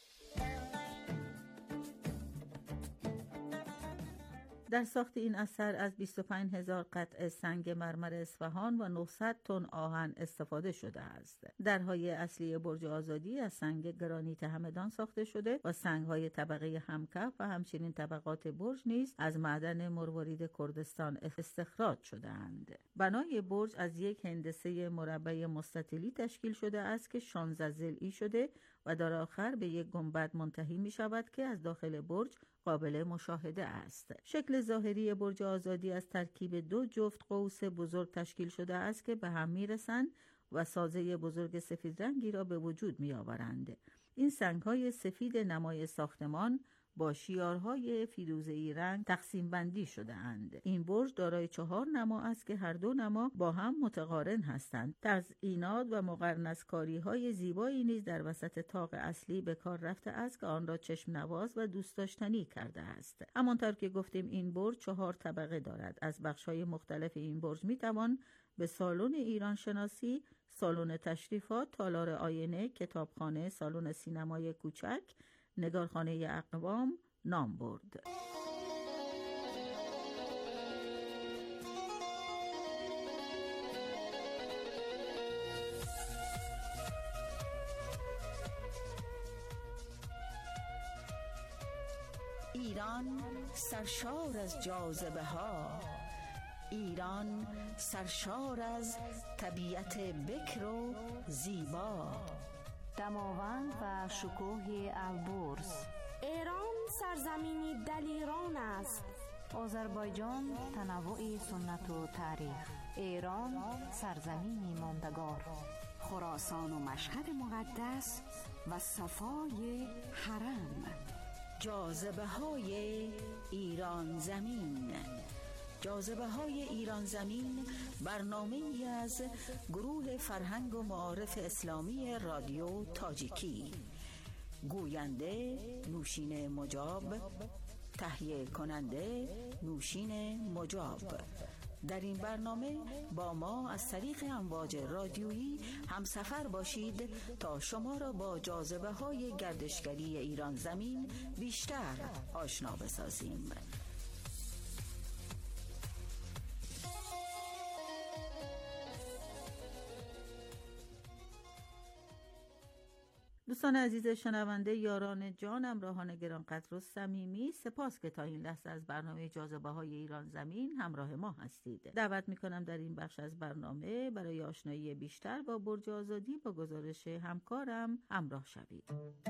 در ساخت این اثر از بیست و پنج هزار قطعه سنگ مرمر اصفهان و نهصد تن آهن استفاده شده است. درهای اصلی برج آزادی از سنگ گرانیت همدان ساخته شده و سنگ‌های طبقه همکف و همچنین طبقات برج نیز از معدن مروارید کردستان استخراج شده‌اند. بنای برج از یک هندسه مربع مستطیلی تشکیل شده است که شانزده ضلعی شده و در آخر به یک گنبد منتهی می شود که از داخل برج قابل مشاهده است. شکل ظاهری برج آزادی از ترکیب دو جفت قوس بزرگ تشکیل شده است که به هم می رسند و سازه بزرگ سفید رنگی را به وجود می آورند. این سنگ‌های سفید نمای ساختمان با شیارهای فیروزه‌ای رنگ تقسیم بندی شده اند. این برج دارای چهار نما است که هر دو نما با هم متقارن هستند. تزئینات و مقرنس‌کاری‌های زیبایی نیز در وسط طاق اصلی به کار رفته است که آن را چشم نواز و دوست داشتنی کرده است. همانطور که گفتیم این برج چهار طبقه دارد. از بخش‌های مختلف این برج می‌توان به سالن ایران شناسی، سالن تشریفات، تالار آینه، کتابخانه، سالن سینمای کوچک، نگارخانه اقوام نام برد. ایران سرشار از جاذبه ها، ایران سرشار از طبیعت بکر و زیبا، دماوند و شکوه البرز. ایران سرزمینی دلیران است. آذربایجان تنوع سنت و تاریخ. ایران سرزمینی ماندگار. خراسان و مشهد مقدس و صفای حرم. جاذبه های ایران زمین. جاذبه های ایران زمین برنامه‌ای از گروه فرهنگ و معارف اسلامی رادیو تاجیکی. گوینده نوشین مجاب، تهیه کننده نوشین مجاب. در این برنامه با ما از طریق امواج رادیویی همسفر باشید تا شما را با جاذبه های گردشگری ایران زمین بیشتر آشنا بسازیم. دوستان عزیز شنونده، یاران جان، همراهان گرانقدر و صمیمی، سپاس که تا این لحظه از برنامه جاذبه های ایران زمین همراه ما هستید. دعوت میکنم در این بخش از برنامه برای آشنایی بیشتر با برج آزادی با گزارش همکارم همراه شوید.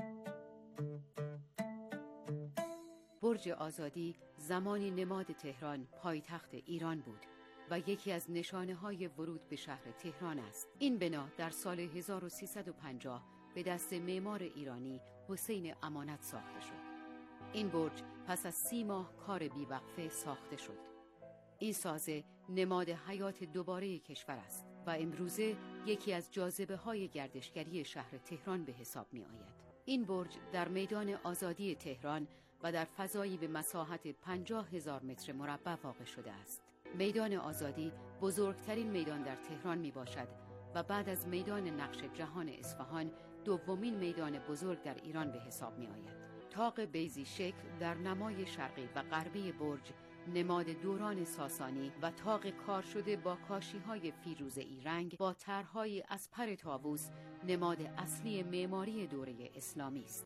برج آزادی زمانی نماد تهران پایتخت ایران بود و یکی از نشانه های ورود به شهر تهران است. این بنا در سال هزار و سیصد و پنجاه به دست معمار ایرانی حسین امانت ساخته شد. این برج پس از سی ماه کار بیوقفه ساخته شد. این سازه نماد حیات دوباره کشور است و امروزه یکی از جاذبه های گردشگری شهر تهران به حساب می آید. این برج در میدان آزادی تهران و در فضایی به مساحت پنجاه هزار متر مربع واقع شده است. میدان آزادی بزرگترین میدان در تهران می باشد و بعد از میدان نقش جهان اصفهان دومین میدان بزرگ در ایران به حساب می آید. طاق بیضی شکل در نمای شرقی و غربی برج نماد دوران ساسانی و طاق کار شده با کاشی‌های فیروزه‌ای رنگ با طرح‌های از پر طاووس نماد اصلی معماری دوره اسلامی است.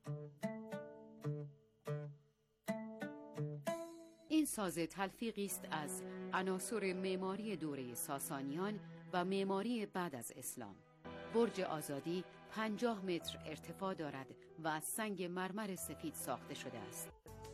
این سازه تلفیقی است از عناصر معماری دوره ساسانیان و معماری بعد از اسلام. برج آزادی پنجاه متر ارتفاع دارد و از سنگ مرمر سفید ساخته شده است.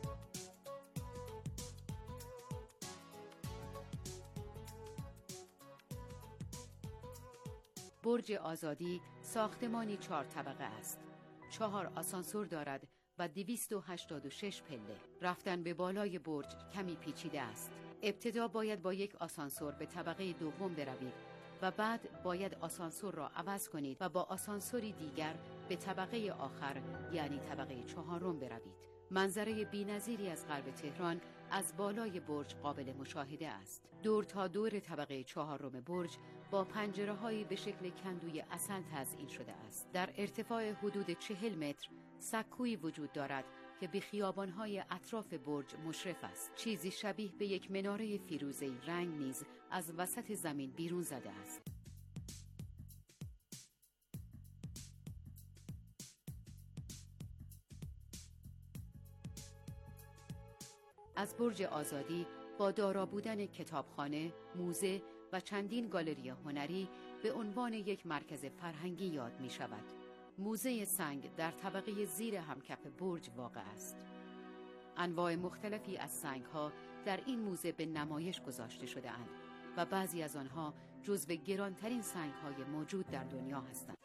برج آزادی ساختمانی چهار طبقه است. چهار آسانسور دارد و دویست و هشتاد و شش پله. رفتن به بالای برج کمی پیچیده است. ابتدا باید با یک آسانسور به طبقه دوم بروید و بعد باید آسانسور را عوض کنید و با آسانسوری دیگر به طبقه آخر یعنی طبقه چهارم بروید. منظره بی‌نظیری از غرب تهران از بالای برج قابل مشاهده است. دور تا دور طبقه چهارم برج با پنجره‌هایی به شکل کندوی عسل تزئین شده است. در ارتفاع حدود چهل متر سکویی وجود دارد که به خیابان‌های اطراف برج مشرف است. چیزی شبیه به یک مناره فیروزه‌ای رنگ نیز از وسط زمین بیرون زده است. از برج آزادی با دارا بودن کتابخانه، موزه و چندین گالری هنری به عنوان یک مرکز فرهنگی یاد می شود. موزه سنگ در طبقه زیر همکف برج واقع است. انواع مختلفی از سنگ‌ها در این موزه به نمایش گذاشته شده اند و بعضی از آنها جزو گرانترین سنگ‌های موجود در دنیا هستند.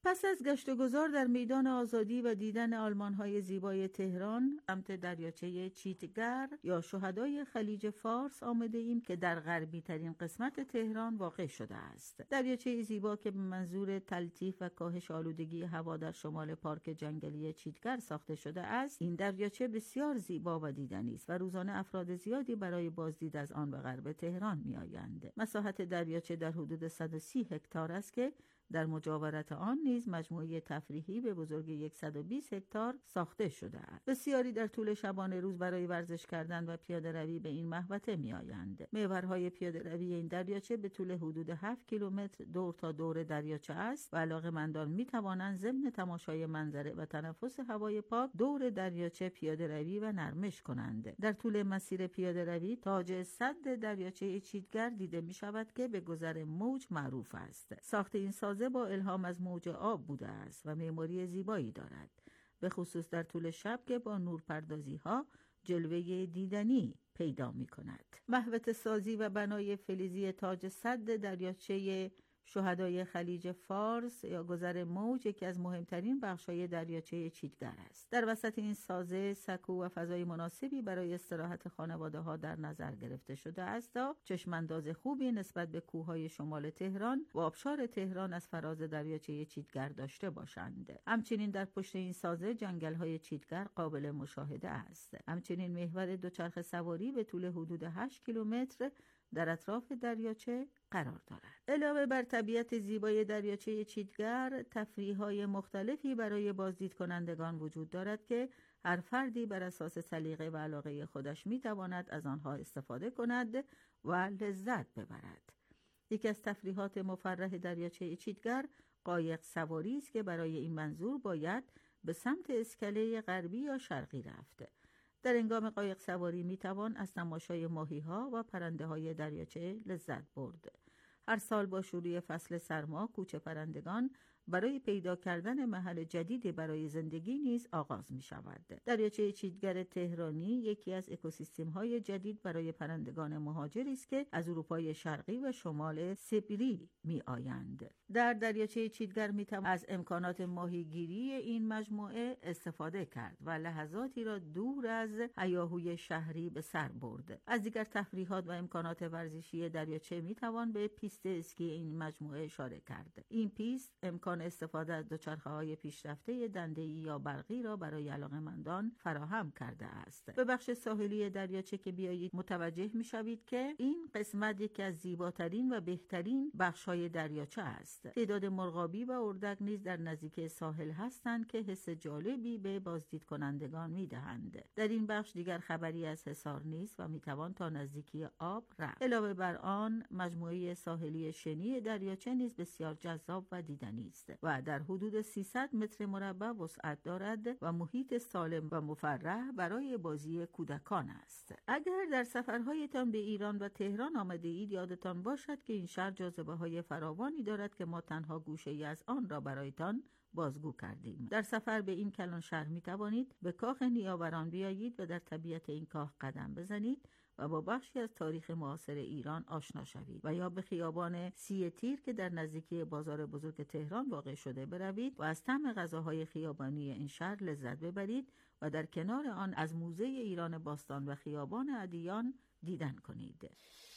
پس از گشت و گذار در میدان آزادی و دیدن آلمان‌های زیبای تهران، سمت دریاچه چیتگر یا شهدای خلیج فارس آمده ایم که در غربی ترین قسمت تهران واقع شده است. دریاچه زیبا که به منظور تلطیف و کاهش آلودگی هوا در شمال پارک جنگلی چیتگر ساخته شده است، این دریاچه بسیار زیبا و دیدنی است و روزانه افراد زیادی برای بازدید از آن به غرب تهران می‌آیند. مساحت دریاچه در حدود صد و سی هکتار است که در مجاورت آن نیز مجموعه تفریحی به بزرگی صد و بیست هکتار ساخته شده است. بسیاری در طول شبانه روز برای ورزش کردن و پیاده روی به این محوطه می آیند. محورهای پیاده روی این دریاچه به طول حدود هفت کیلومتر دور تا دور دریاچه است و علاقه‌مندان می توانند ضمن تماشای منظره و تنفس هوای پاک دور دریاچه پیاده روی و نرمش کنند. در طول مسیر پیاده روی تاج سد دریاچه چیتگر دیده می شود که به گذر موج معروف است. ساخت این ساز با الهام از موج آب بوده است و معماری زیبایی دارد، به خصوص در طول شب که با نورپردازی ها جلوه دیدنی پیدا می کند. محوطه سازی و بنای فلزی تاج سد دریاچه شهدای خلیج فارس یا گذر موج یکی از مهمترین بخش‌های دریاچه چیتگر است. در وسط این سازه سکو و فضای مناسبی برای استراحت خانواده‌ها در نظر گرفته شده است تا چشمانداز خوبی نسبت به کوههای شمال تهران و آبشار تهران از فراز دریاچه چیتگر داشته باشند. همچنین در پشت این سازه جنگل‌های چیتگر قابل مشاهده است. همچنین محور دوچرخه سواری به طول حدود هشت کیلومتر در اطراف دریاچه قرار دارد. علاوه بر طبیعت زیبای دریاچه چیتگر، تفریح‌های مختلفی برای بازدید کنندگان وجود دارد که هر فردی بر اساس سلیقه و علاقه خودش می‌تواند از آنها استفاده کند و لذت ببرد. یکی از تفریحات مفرح دریاچه چیتگر قایق سواری است که برای این منظور باید به سمت اسکله غربی یا شرقی رفت. در هنگام قایق سواری می توان از تماشای ماهی ها و پرنده های دریاچه لذت برد. هر سال با شروع فصل سرما کوچ پرندگان برای پیدا کردن محل جدیدی برای زندگی نیز آغاز می شود. دریاچه چیتگر تهرانی یکی از اکوسیستم های جدید برای پرندگان مهاجری است که از اروپای شرقی و شمال سیبری می آیند. در دریاچه چیتگر می توان از امکانات ماهیگیری این مجموعه استفاده کرد و لحظاتی را دور از هیاهوی شهری به سر برد. از دیگر تفریحات و امکانات ورزشی دریاچه می توان به پیست اسکی این مجموعه اشاره کرد. این پیست امکان استفاده از دوچرخه‌های پیشرفته دنده‌ای یا برقی را برای علاقه‌مندان فراهم کرده است. به بخش ساحلی دریاچه که بیایید متوجه می‌شوید که این قسمت یکی از زیباترین و بهترین بخش‌های دریاچه است. تعداد مرغابی و اردک نیز در نزدیکی ساحل هستند که حس جالبی به بازدید کنندگان می‌دهند. در این بخش دیگر خبری از حصار نیست و می‌توان تا نزدیکی آب رفت. علاوه بر آن مجموعه ساحلی شنی دریاچه نیز بسیار جذاب و دیدنی است و در حدود سیصد متر مربع وسعت دارد و محیط سالم و مفرح برای بازی کودکان است. اگر در سفرهایتان به ایران و تهران آمده اید یادتان باشد که این شهر جاذبه‌های فراوانی دارد که ما تنها گوشه‌ای از آن را برایتان بازگو کردیم. در سفر به این کلان شهر می توانید به کاخ نیاوران بیایید و در طبیعت این کاخ قدم بزنید و با بخشی از تاریخ معاصر ایران آشنا شوید و یا به خیابان سی تیر که در نزدیکی بازار بزرگ تهران واقع شده بروید و از طعم غذاهای خیابانی این شهر لذت ببرید و در کنار آن از موزه ایران باستان و خیابان ادیان دیدن کنید.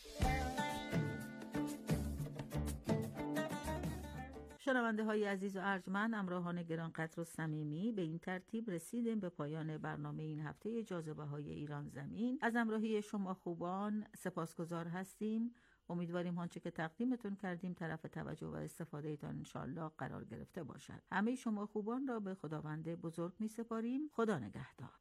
شنونده های عزیز و ارجمند، همراهان گرانقدر و صمیمی، به این ترتیب رسیدیم به پایان برنامه این هفته جاذبه های ایران زمین. از همراهی شما خوبان سپاسگزار هستیم. امیدواریم آنچه که تقدیمتون کردیم طرف توجه و استفاده ایتان انشالله قرار گرفته باشد. همه شما خوبان را به خداوند بزرگ می سپاریم. خدا نگهدار.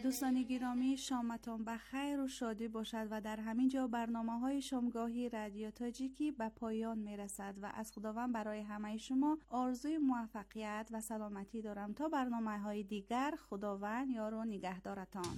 دوستان گرامی، شامتان بخیر و شادی باشد و در همین جا برنامه های شامگاهی رادیو تاجیکی به پایان می رسد و از خداوند برای همه شما آرزوی موفقیت و سلامتی دارم. تا برنامه های دیگر، خداوند یار و نگهدارتان.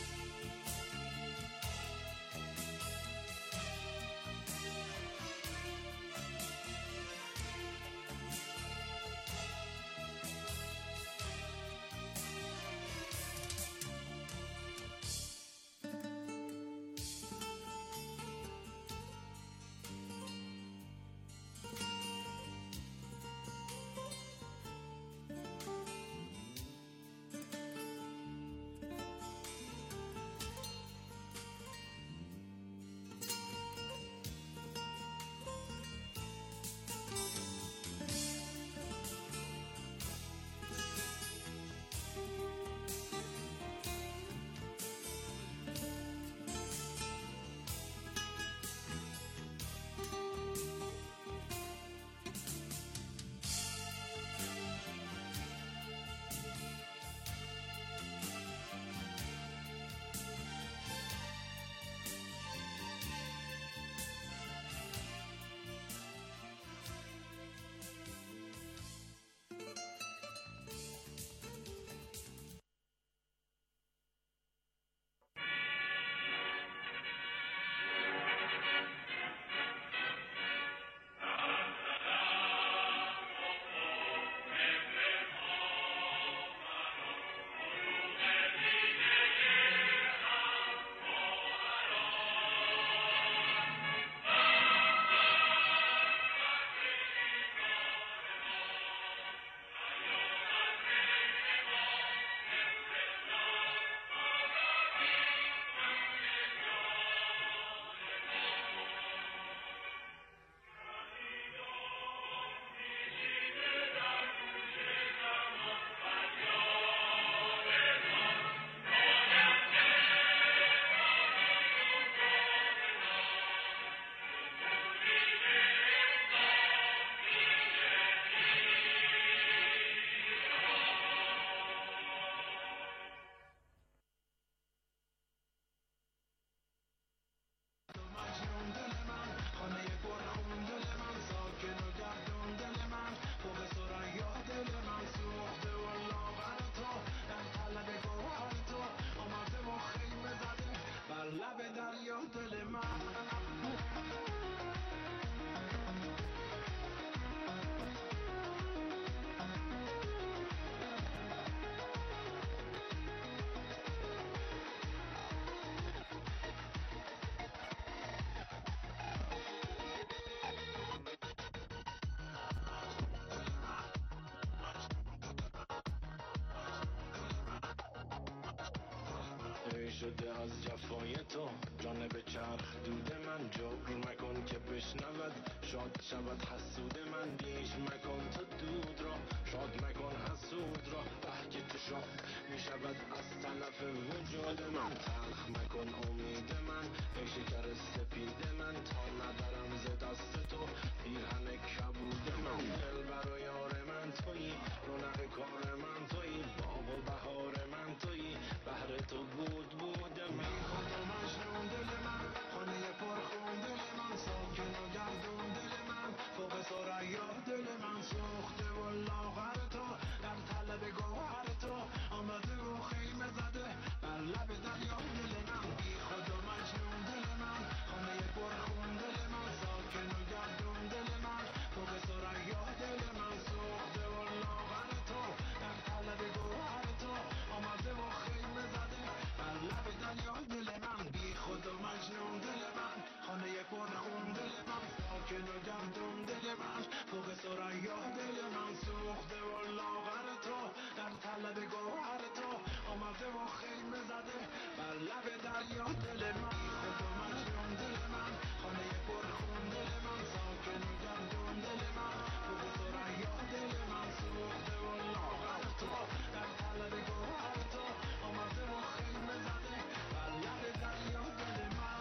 شده از جفای تو جانب چرخ دود من جبر مکن که بشنود شاد شود حسود من بیش مکن تو دود را شاد مکن حسود را بحک تو شاد می شود از طرف وجود من تلخ مکن امید من ای شکر سپید من تا ندارم ز دست تو پیرهن کبود من دل برای یار من تویی رونق کار من تویی باغ و بهار من تویی بهر تو بود بود من خدا مجنون دل من خانه پرخون دل من ساکن و گردون دل من فوق ثریا دل من سوخته و لاغر تو در طلب گوهر تو آمده و خیمه زده بر لب دریا دل من بی خدا مجنون دل من خانه پرخون دل من ساکن و گردون دل من فوق ثریا دل من سوخته و لاغر تو در طلب گوهر تو آمده و خیمه زده بر لب دریا دل من بی خدا مجنون دل من خانه پرخون دل من ساکن و گردون دل من فوق ثریا دل من سوخته و لاغر تو در طلب گوهر تو آمده و خیمه زده بر لب دریا دل من خدا مجنون دل من خانه پرخون دل من ساکن و گردون دل من فوق ثریا دل من سوخته و لاغر تو در طلب گوهر تو آمده و خیمه زده بر لب دریا دل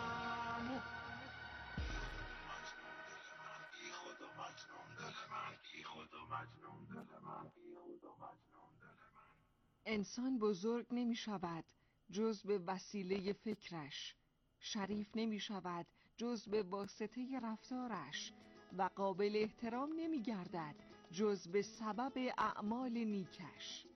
من بی خدا مجنون دل من بی خدا مجنون دل من بی خدا مجنون دل من انسان بزرگ نمی شود جز به وسیله فکرش، شریف نمی شود جز به واسطه رفتارش و قابل احترام نمی گردد جز به سبب اعمال نیکش.